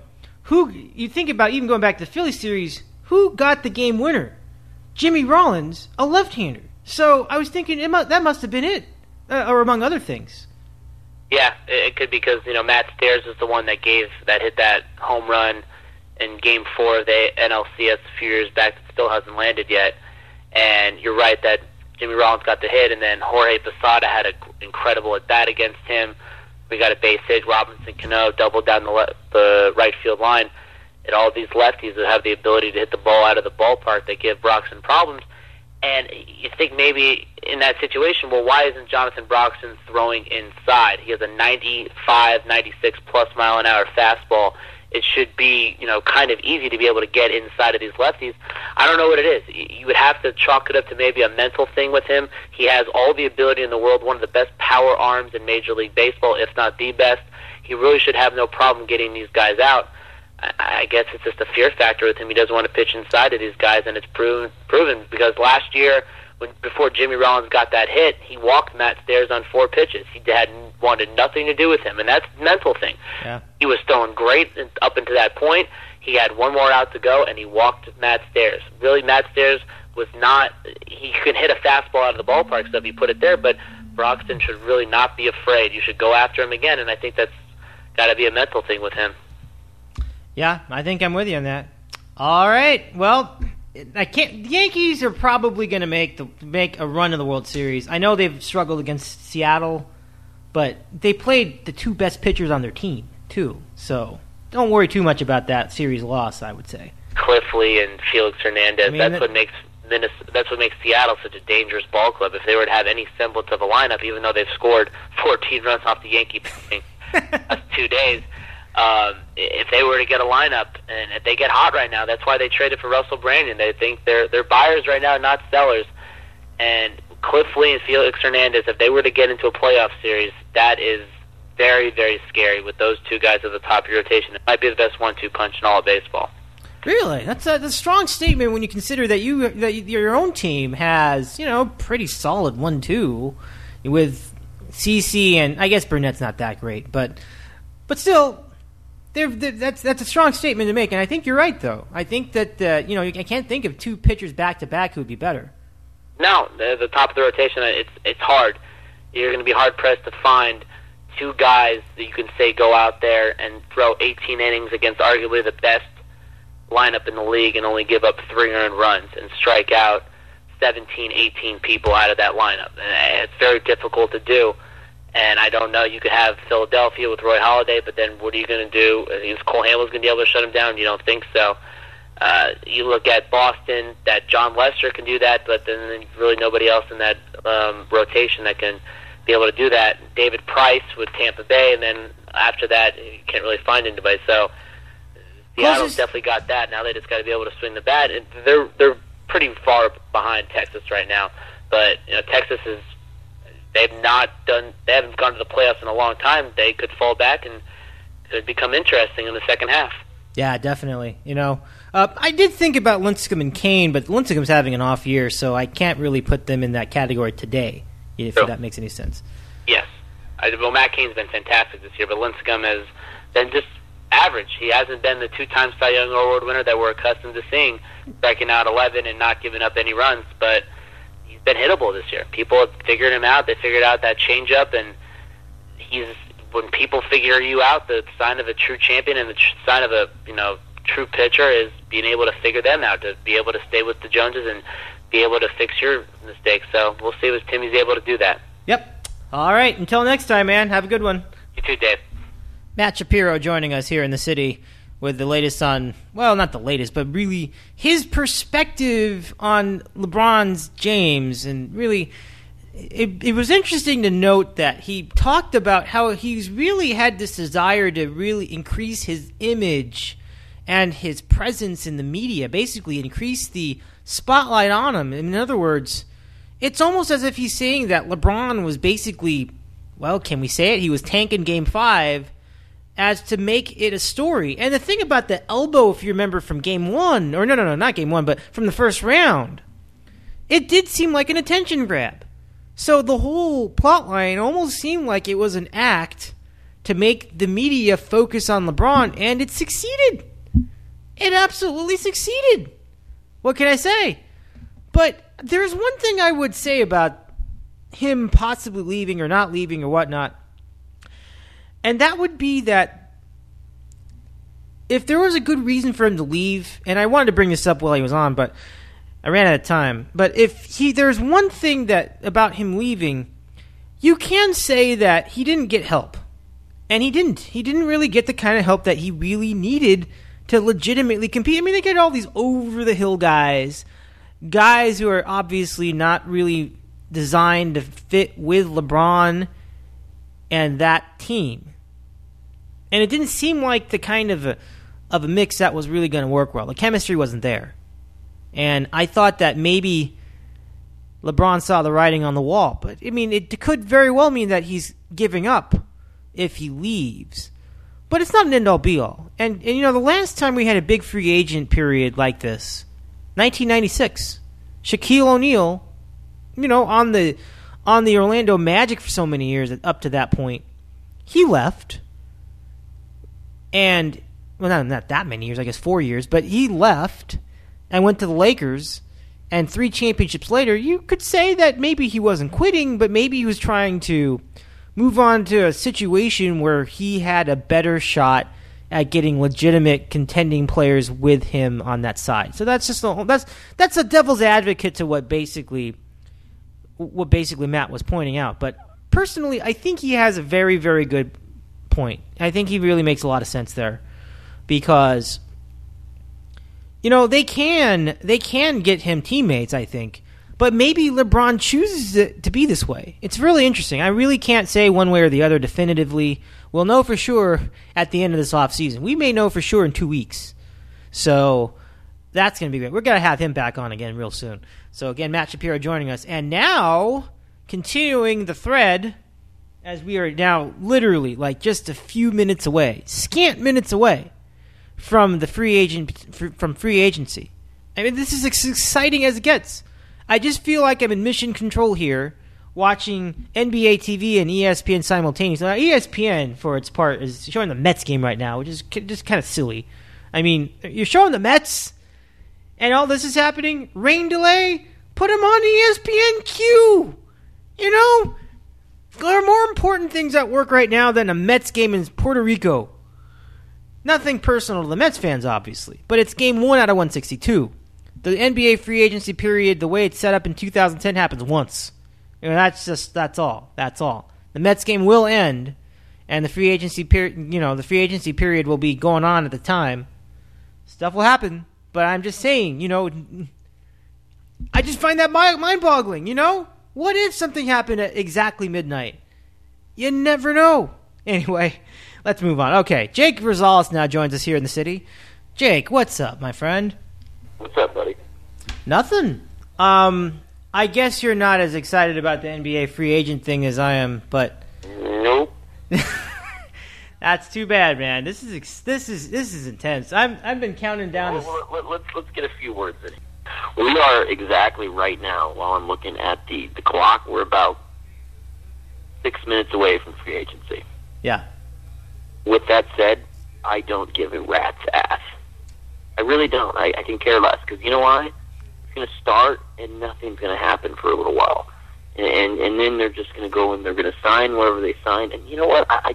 even going back to the Philly series, who got the game winner? Jimmy Rollins, a left-hander. So I was thinking that must have been it, or among other things. Yeah, it could be because, you know, Matt Stairs is the one that hit that home run in Game 4 of the NLCS a few years back that still hasn't landed yet. And you're right that Jimmy Rollins got the hit, and then Jorge Posada had an incredible at-bat against him. We got a base hit. Robinson Cano doubled down the right field line. And all these lefties that have the ability to hit the ball out of the ballpark, they give Broxton problems. And you think maybe in that situation, well, why isn't Jonathan Broxton throwing inside? He has a 95, 96-plus mile-an-hour fastball it should be, kind of easy to be able to get inside of these lefties. I don't know what it is. You would have to chalk it up to maybe a mental thing with him. He has all the ability in the world, one of the best power arms in Major League Baseball, if not the best. He really should have no problem getting these guys out. I guess it's just a fear factor with him. He doesn't want to pitch inside of these guys, and it's proven because last year, before Jimmy Rollins got that hit, he walked Matt Stairs on 4 pitches. He wanted nothing to do with him, and that's a mental thing. Yeah. He was throwing great up until that point. He had one more out to go, and he walked Matt Stairs. Really, Matt Stairs was not – he could hit a fastball out of the ballpark, so if he put it there, but Broxton should really not be afraid. You should go after him again, and I think that's got to be a mental thing with him. Yeah, I think I'm with you on that. All right, well – the Yankees are probably going to make a run in the World Series. I know they've struggled against Seattle, but they played the 2 best pitchers on their team too. So don't worry too much about that series loss, I would say. Cliff Lee and Felix Hernandez. That's what makes Seattle such a dangerous ball club. If they were to have any semblance of a lineup, even though they've scored 14 runs off the Yankee pitching last 2 days. If they were to get a lineup, and if they get hot right now, that's why they traded for Russell Brandon. They think they're buyers right now, not sellers. And Cliff Lee and Felix Hernandez, if they were to get into a playoff series, that is very, very scary with those 2 guys at the top of your rotation. It might be the best 1-2 punch in all of baseball. Really? That's a strong statement when you consider that your own team has, pretty solid 1-2 with CeCe, and I guess Burnett's not that great, but still... That's a strong statement to make, and I think you're right, though. I think that, I can't think of 2 pitchers back-to-back who would be better. No, the top of the rotation, it's hard. You're going to be hard-pressed to find 2 guys that you can say go out there and throw 18 innings against arguably the best lineup in the league and only give up 3 earned runs and strike out 17, 18 people out of that lineup. And it's very difficult to do. And I don't know, you could have Philadelphia with Roy Halladay, but then what are you going to do? Is Cole Hamels going to be able to shut him down? You don't think so. You look at Boston, that John Lester can do that, but then really nobody else in that rotation that can be able to do that. David Price with Tampa Bay, and then after that, you can't really find anybody. So Seattle's definitely got that. Now they just got to be able to swing the bat. And they're pretty far behind Texas right now, but Texas is. They haven't gone to the playoffs in a long time. They could fall back and could become interesting in the second half. Yeah, definitely. I did think about Lincecum and Kane, but Lincecum's having an off year, so I can't really put them in that category today, if that makes any sense. Yes. Well, Matt Cain's been fantastic this year, but Lincecum has been just average. He hasn't been the 2-time Cy Young Award winner that we're accustomed to seeing, striking out 11 and not giving up any runs, but been hittable this year. People have figured him out. They figured out that changeup, and when people figure you out, the sign of a true champion and the sign of a true pitcher is being able to figure them out, to be able to stay with the Joneses and be able to fix your mistakes. So we'll see if Timmy's able to do that. Yep. All right. Until next time, man. Have a good one. You too, Dave. Matt Shapiro joining us here in the city with the latest on, well, not the latest, but really his perspective on LeBron James. And really, it was interesting to note that he talked about how he's really had this desire to really increase his image and his presence in the media, basically increase the spotlight on him. In other words, it's almost as if he's saying that LeBron was basically, well, can we say it? He was tanking Game 5 as to make it a story. And the thing about the elbow, if you remember from Game 1, or no, not Game 1, but from the first round, it did seem like an attention grab. So the whole plot line almost seemed like it was an act to make the media focus on LeBron, and it succeeded. It absolutely succeeded. What can I say? But there's one thing I would say about him possibly leaving or not leaving or whatnot, and that would be that if there was a good reason for him to leave, and I wanted to bring this up while he was on, but I ran out of time. But if there's one thing that about him leaving, you can say that he didn't get help. And he didn't. He didn't really get the kind of help that he really needed to legitimately compete. I mean, they get all these over-the-hill guys who are obviously not really designed to fit with LeBron and that team. And it didn't seem like the kind of of a mix that was really going to work well. The chemistry wasn't there. And I thought that maybe LeBron saw the writing on the wall. But, I mean, it could very well mean that he's giving up if he leaves. But it's not an end-all, be-all. And, you know, the last time we had a big free agent period like this, 1996, Shaquille O'Neal, you know, on the Orlando Magic for so many years up to that point, he left. And, well, not that many years, I guess 4 years, but he left and went to the Lakers. And 3 championships later, you could say that maybe he wasn't quitting, but maybe he was trying to move on to a situation where he had a better shot at getting legitimate contending players with him on that side. So that's just that's a devil's advocate to what basically Matt was pointing out. But personally, I think he has a very, very good point. I think he really makes a lot of sense there because, you know, they can get him teammates, I think. But maybe LeBron chooses it to be this way. It's really interesting. I really can't say one way or the other definitively. We'll know for sure at the end of this offseason. We may know for sure in 2 weeks. So that's going to be great. We're going to have him back on again real soon. So again, Matt Shapiro joining us. And now, continuing the thread, as we are now literally like just a few minutes away, scant minutes away from free agency. I mean, this is as exciting as it gets. I just feel like I'm in mission control here, watching NBA TV and ESPN simultaneously. Now, ESPN, for its part, is showing the Mets game right now, which is just kind of silly. I mean, you're showing the Mets, and all this is happening. Rain delay? Put them on ESPNQ. You know? There are more important things at work right now than a Mets game in Puerto Rico. Nothing personal to the Mets fans, obviously, but it's game 1 out of 162. The NBA free agency period, the way it's set up in 2010, happens once. You know, that's all. That's all. The Mets game will end, and the free agency period will be going on at the time. Stuff will happen, but I'm just saying, you know, I just find that mind-boggling. You know, what if something happened at exactly midnight? You never know. Anyway, let's move on. Okay, Jake Rosales now joins us here in the city. Jake, what's up, my friend? What's up, buddy? Nothing. I guess you're not as excited about the NBA free agent thing as I am, but nope. That's too bad, man. This is intense. I've been counting down. Let's get a few words in. We are exactly right now. While I'm looking at the clock, we're about 6 minutes away from free agency. Yeah. With that said, I don't give a rat's ass. I really don't. I can care less because you know why? It's going to start and nothing's going to happen for a little while, and then they're just going to go and they're going to sign whatever they sign. And you know what? I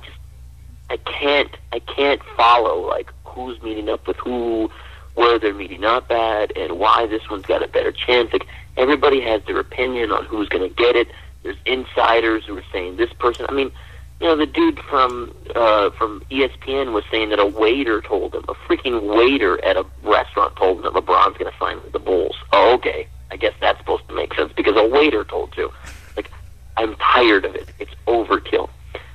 can't follow like who's meeting up with who, where they're meeting up at, and why this one's got a better chance. Like everybody has their opinion on who's going to get it. There's insiders who are saying this person. I mean, you know, the dude from ESPN was saying that a waiter told him, a freaking waiter at a restaurant told him that LeBron's going to sign with the Bulls. Oh, okay. I guess that's supposed to make sense because a waiter told you. Like, I'm tired of it. It's overkill.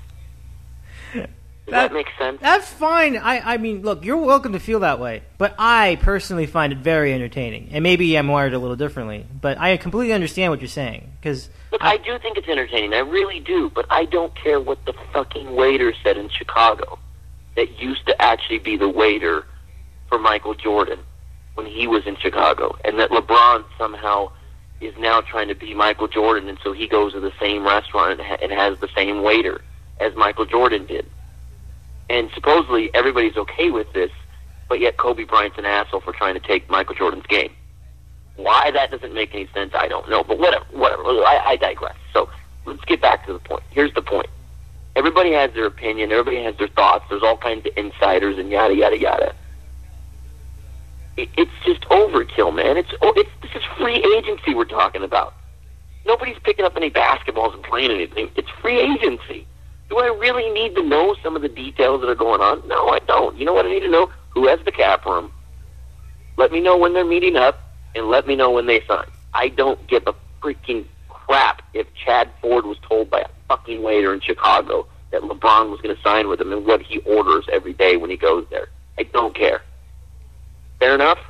Does that make sense? That's fine. I mean, look, you're welcome to feel that way, but I personally find it very entertaining. And maybe I'm wired a little differently, but I completely understand what you're saying. Look, I do think it's entertaining. I really do, but I don't care what the fucking waiter said in Chicago that used to actually be the waiter for Michael Jordan when he was in Chicago, and that LeBron somehow is now trying to be Michael Jordan, and so he goes to the same restaurant and has the same waiter as Michael Jordan did. And supposedly everybody's okay with this, but yet Kobe Bryant's an asshole for trying to take Michael Jordan's game. Why that doesn't make any sense, I don't know. But whatever. I digress. So let's get back to the point. Here's the point. Everybody has their opinion. Everybody has their thoughts. There's all kinds of insiders and yada, yada, yada. It's just overkill, man. This is free agency we're talking about. Nobody's picking up any basketballs and playing anything. It's free agency. Do I really need to know some of the details that are going on? No, I don't. You know what I need to know? Who has the cap room? Let me know when they're meeting up, and let me know when they sign. I don't give a freaking crap if Chad Ford was told by a fucking waiter in Chicago that LeBron was going to sign with him and what he orders every day when he goes there. I don't care. Fair enough?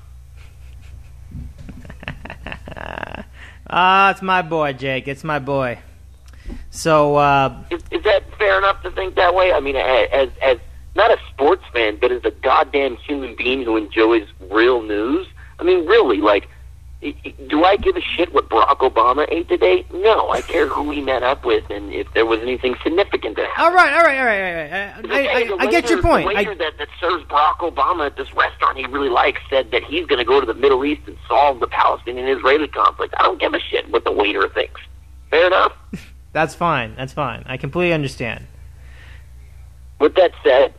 It's my boy, Jake. It's my boy. So, Is that fair enough to think that way? I mean, as not a sports fan, but as a goddamn human being who enjoys real news. I mean, really, like, do I give a shit what Barack Obama ate today? No, I care who he met up with and if there was anything significant to happen. all right. I get your point. The waiter that serves Barack Obama at this restaurant he really likes said that he's going to go to the Middle East and solve the Palestinian-Israeli conflict. I don't give a shit what the waiter thinks. Fair enough? That's fine. I completely understand. With that said,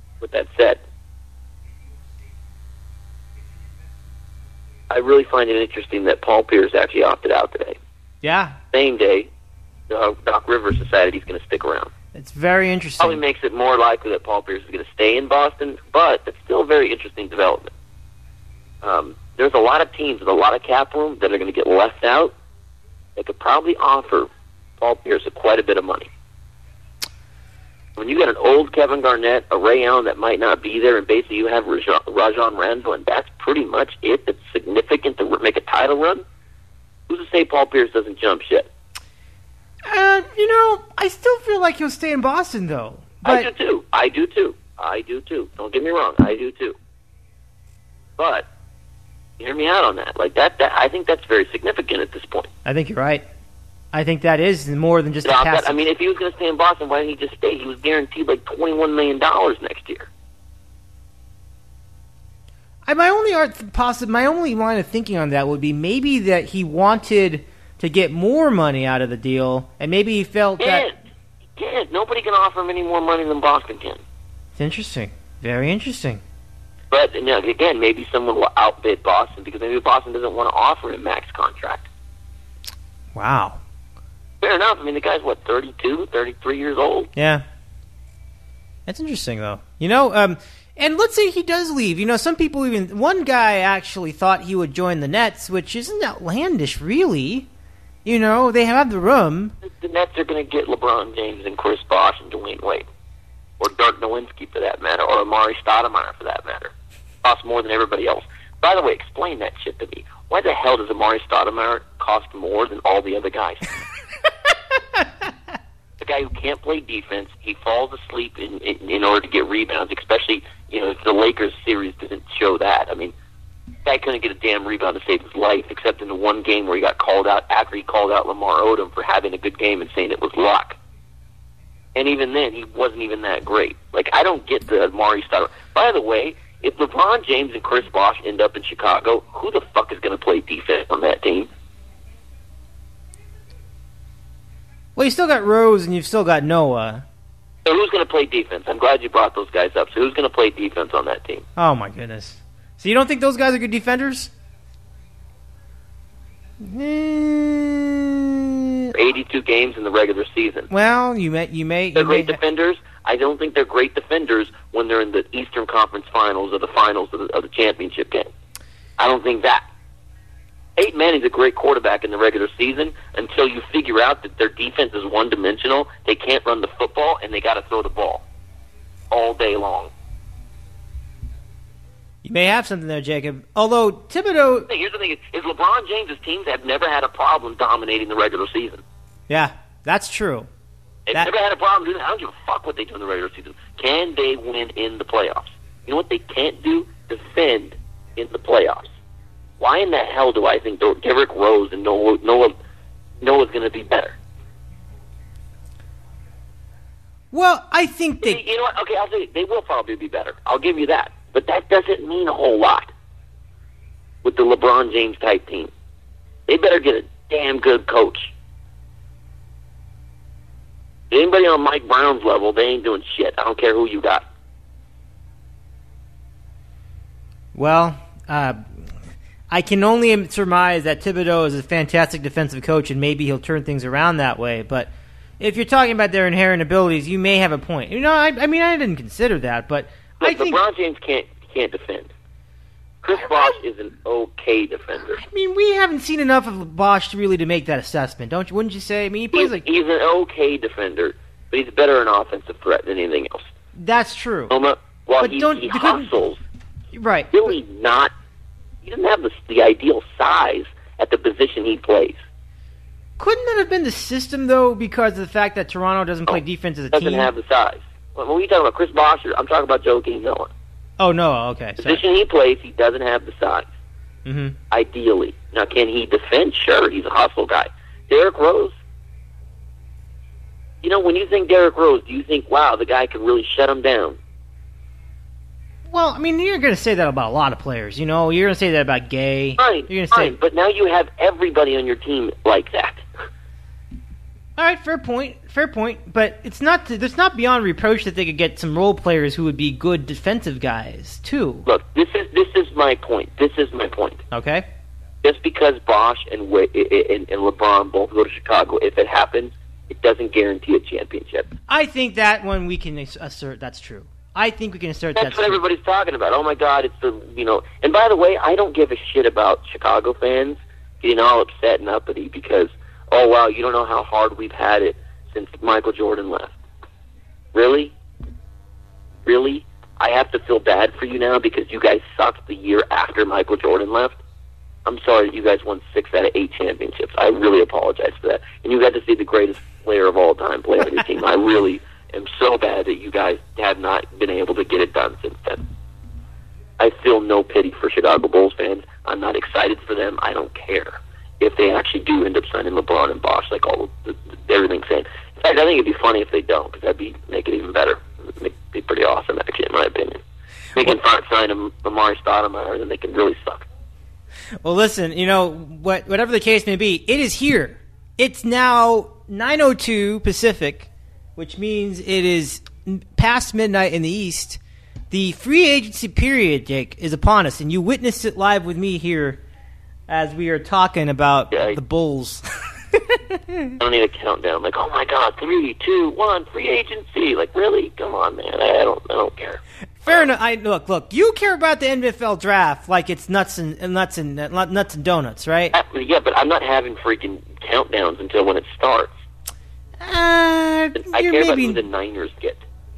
I really find it interesting that Paul Pierce actually opted out today. Yeah, Same day, Doc Rivers decided he's going to stick around. it's very interesting. Probably makes it more likely that Paul Pierce is going to stay in Boston, but it's still a very interesting development. There's a lot of teams with a lot of cap room that are going to get left out that could probably offer Paul Pierce quite a bit of money. When you got an old Kevin Garnett, a Ray Allen that might not be there, and basically you have Rajon Rondo, and that's pretty much it that's significant to make a title run, who's to say Paul Pierce doesn't jump ship? I still feel like he'll stay in Boston, though. But I do too. Don't get me wrong, I do too. But hear me out on that. Like that I think that's very significant at this point. I think you're right. I think that is more than just a pass. I mean, if he was going to stay in Boston, why didn't he just stay? He was guaranteed like $21 million next year. My only line of thinking on that would be maybe that he wanted to get more money out of the deal, and maybe he felt that... He can't. Nobody can offer him any more money than Boston can. It's interesting. Very interesting. But, again, maybe someone will outbid Boston because maybe Boston doesn't want to offer him max contract. Wow. Fair enough. I mean, the guy's, 32, 33 years old? Yeah. That's interesting, though. And let's say he does leave. Some people one guy actually thought he would join the Nets, which isn't outlandish, really. They have the room. The Nets are going to get LeBron James and Chris Bosh and Dwayne Wade. Or Dirk Nowitzki, for that matter. Or Amari Stoudemire, for that matter. Costs more than everybody else. By the way, explain that shit to me. Why the hell does Amari Stoudemire cost more than all the other guys? The guy who can't play defense, he falls asleep in order to get rebounds, especially, if the Lakers series doesn't show that. I mean, the guy couldn't get a damn rebound to save his life, except in the one game where he got called out after he called out Lamar Odom for having a good game and saying it was luck. And even then, he wasn't even that great. Like, I don't get the Amari Stoudemire. By the way, if LeBron James and Chris Bosh end up in Chicago, who the fuck is going to play defense on that team? Well, you still got Rose and you've still got Noah. So who's going to play defense? I'm glad you brought those guys up. So who's going to play defense on that team? Oh, my goodness. So you don't think those guys are good defenders? 82 games in the regular season. Well, you may. They're great defenders. I don't think they're great defenders when they're in the Eastern Conference Finals or the finals of the championship game. I don't think that. Peyton Manning's a great quarterback in the regular season until you figure out that their defense is one-dimensional, they can't run the football, and they got to throw the ball all day long. You may have something there, Jacob. Although Thibodeau... Here's the thing. Is LeBron James' teams have never had a problem dominating the regular season. Yeah, that's true. They've never had a problem doing that. I don't give a fuck what they do in the regular season. Can they win in the playoffs? You know what they can't do? Defend in the playoffs. Why in the hell do I think Derrick Rose and Noah's going to be better? Well, I think they... You know what? Okay, I'll say they will probably be better. I'll give you that. But that doesn't mean a whole lot with the LeBron James type team. They better get a damn good coach. Anybody on Mike Brown's level, they ain't doing shit. I don't care who you got. Well, I can only surmise that Thibodeau is a fantastic defensive coach, and maybe he'll turn things around that way. But if you're talking about their inherent abilities, you may have a point. I mean, I didn't consider that, but I think LeBron James can't defend. Chris Bosh is an okay defender. I mean, we haven't seen enough of Bosh to really make that assessment, don't you? Wouldn't you say? I mean, he's an okay defender, but he's better an offensive threat than anything else. That's true. While he hustles, right? Really not He doesn't have the ideal size at the position he plays. Couldn't that have been the system, though, because of the fact that Toronto doesn't play defense as a team? Doesn't have the size. When we talking about Chris Bosh, I'm talking about Joakim Noah. Oh, no, okay. The position he plays, he doesn't have the size. Mm-hmm. Ideally. Now, can he defend? Sure, he's a hustle guy. Derrick Rose, when you think Derrick Rose, do you think, wow, the guy can really shut him down? Well, I mean, you're going to say that about a lot of players. You're going to say that about Gay. Fine, but now you have everybody on your team like that. All right, fair point. But it's not beyond reproach that they could get some role players who would be good defensive guys too. Look, this is my point. Okay. Just because Bosh and LeBron both go to Chicago, if it happens, it doesn't guarantee a championship. I think that one we can assert that's true. I think we can assert that's what everybody's talking about. Oh my God, it's And by the way, I don't give a shit about Chicago fans getting all upset and uppity because, oh wow, you don't know how hard we've had it since Michael Jordan left. Really? I have to feel bad for you now because you guys sucked the year after Michael Jordan left? I'm sorry that you guys won 6 out of 8 championships. I really apologize for that. And you got to see the greatest player of all time play on your team. I really am so bad that you guys have not been able to get it done since then. I feel no pity for Chicago Bulls fans. I'm not excited for them. I don't care if they actually do end up signing LeBron and Bosh, like everything's saying. In fact, I think it'd be funny if they don't, because that'd make it even better. It'd be pretty awesome, actually, in my opinion. They can sign Amari Stoudemire, then they can really suck. Well, listen, whatever the case may be, it is here. It's now 9:02 Pacific, which means it is past midnight in the East. The free agency period, Jake, is upon us, and you witnessed it live with me here as we are talking about the Bulls. I don't need a countdown. Like, oh my God, 3, 2, 1, free agency. Like, really? Come on, man. I don't care. Fair enough. Look. You care about the NFL draft like it's nuts and donuts, right? Yeah, but I'm not having freaking countdowns until when it starts. I care about who the Niners get.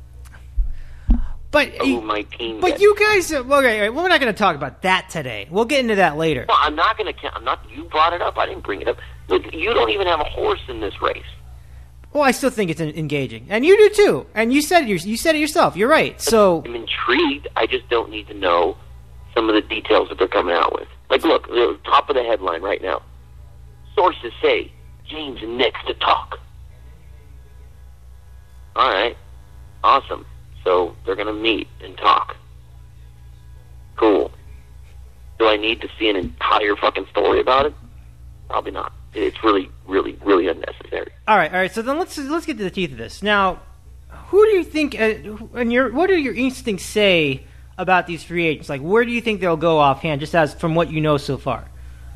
But my team. But you guys, okay, we're not going to talk about that today. We'll get into that later. No, I'm not going to. I'm not. You brought it up. I didn't bring it up. Look, you don't even have a horse in this race. Well, I still think it's engaging, and you do too. And you said it yourself. You're right. So I'm intrigued. I just don't need to know some of the details that they're coming out with. Like, look, the top of the headline right now. Sources say James and Knicks to talk. All right, awesome. So they're going to meet and talk. Cool. Do I need to see an entire fucking story about it? Probably not. It's really, really, really unnecessary. All right. So then let's get to the teeth of this. Now, who do you think? What do your instincts say about these free agents? Like, where do you think they'll go offhand, just as from what you know so far?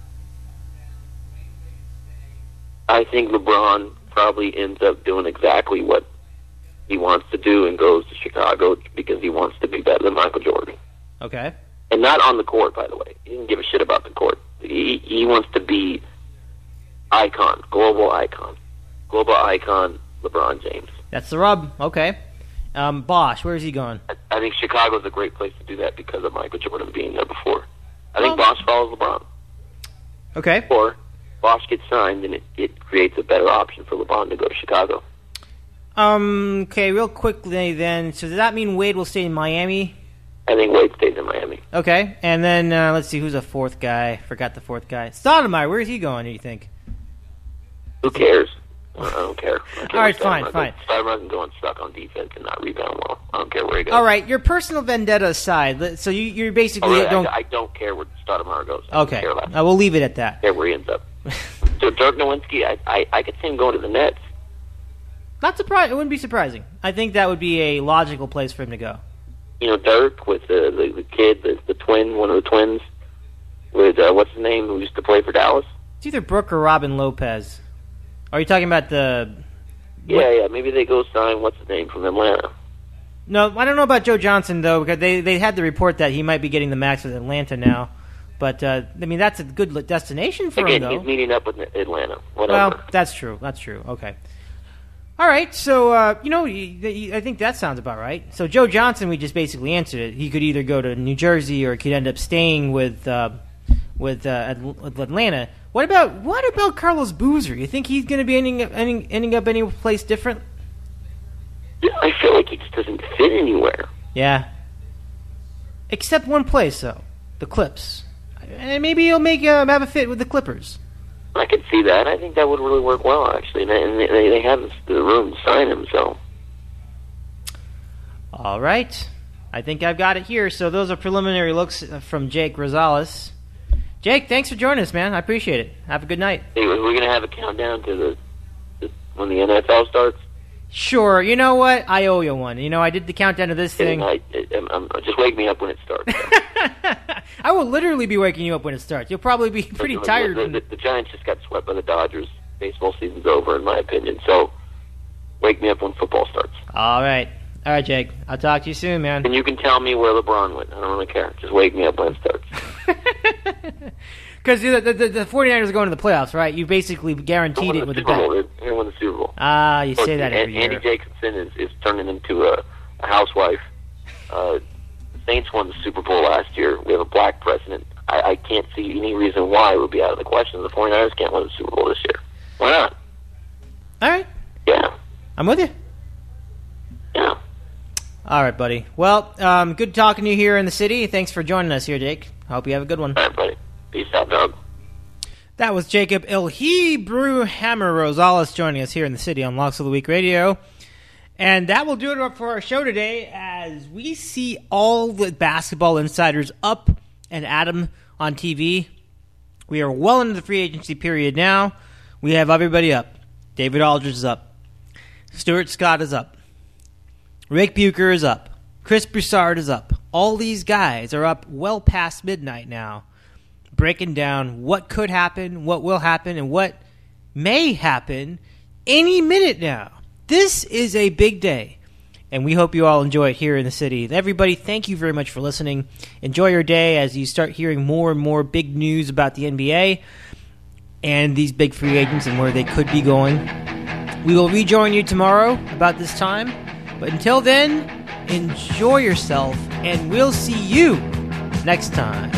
I think LeBron probably ends up doing exactly what he wants to do and goes to Chicago because he wants to be better than Michael Jordan. Okay. And not on the court, by the way. He didn't give a shit about the court. He wants to be global icon, LeBron James. That's the rub. Okay. Bosh, where is he going? I think Chicago's a great place to do that because of Michael Jordan being there before. I think Bosh follows LeBron. Okay. Or Bosh gets signed and it creates a better option for LeBron to go to Chicago. Okay, real quickly then. So does that mean Wade will stay in Miami? I think Wade stays in Miami. Okay, and then let's see, who's a fourth guy? Forgot the fourth guy. Stoudemire, where is he going, do you think? Who cares? I don't care. All right, fine. Stoudemire's going stuck on defense and not rebound well. I don't care where he goes. All right, your personal vendetta aside, so you're basically... I don't care where Stoudemire goes. Okay, we'll leave it at that. I care where he ends up. So Dirk Nowitzki, I could see him going to the Nets. Not surprised. It wouldn't be surprising. I think that would be a logical place for him to go. Dirk with the kid, the twin, one of the twins, with what's his name, who used to play for Dallas. It's either Brooke or Robin Lopez. Are you talking about the? Yeah. Maybe they go sign what's his name from Atlanta. No, I don't know about Joe Johnson though, because they had the report that he might be getting the max with Atlanta now. But that's a good destination for him, though. He's meeting up with Atlanta. Whatever. Well, that's true. Okay. All right, so, I think that sounds about right. So Joe Johnson, we just basically answered it. He could either go to New Jersey or he could end up staying with with Atlanta. What about Carlos Boozer? You think he's going to be ending up any place different? Yeah, I feel like he just doesn't fit anywhere. Yeah. Except one place, though. The Clips. And maybe he'll have a fit with the Clippers. I could see that. I think that would really work well, actually. And they have the room to sign him, so. All right. I think I've got it here. So those are preliminary looks from Jake Rosales. Jake, thanks for joining us, man. I appreciate it. Have a good night. Hey, we're going to have a countdown to when the NFL starts. Sure. You know what? I owe you one. I did the countdown to this thing. Just wake me up when it starts. I will literally be waking you up when it starts. You'll probably be pretty tired. The Giants just got swept by the Dodgers. Baseball season's over, in my opinion. So, wake me up when football starts. All right, Jake. I'll talk to you soon, man. And you can tell me where LeBron went. I don't really care. Just wake me up when it starts. Because the 49ers are going to the playoffs, right? You basically guaranteed it with the bet. They're going to win the Super Bowl. You say that every year. Andy Jacobson is turning into a housewife. The Saints won the Super Bowl last year. We have a black president. I can't see any reason why it would be out of the question. The 49ers can't win the Super Bowl this year. Why not? All right. Yeah. I'm with you. Yeah. All right, buddy. Well, good talking to you here in the city. Thanks for joining us here, Jake. I hope you have a good one. All right, buddy. Peace out, dog. That was Jacob Il Hebrew Hammer Rosales joining us here in the city on Locks of the Week Radio. And that will do it for our show today as we see all the basketball insiders up and at 'em on TV. We are well into the free agency period now. We have everybody up. David Aldridge is up. Stuart Scott is up. Rick Bucher is up. Chris Broussard is up. All these guys are up well past midnight now, breaking down what could happen, what will happen, and what may happen any minute now. This is a big day, and we hope you all enjoy it here in the city. Everybody, thank you very much for listening. Enjoy your day as you start hearing more and more big news about the NBA and these big free agents and where they could be going. We will rejoin you tomorrow about this time, but until then, enjoy yourself, and we'll see you next time.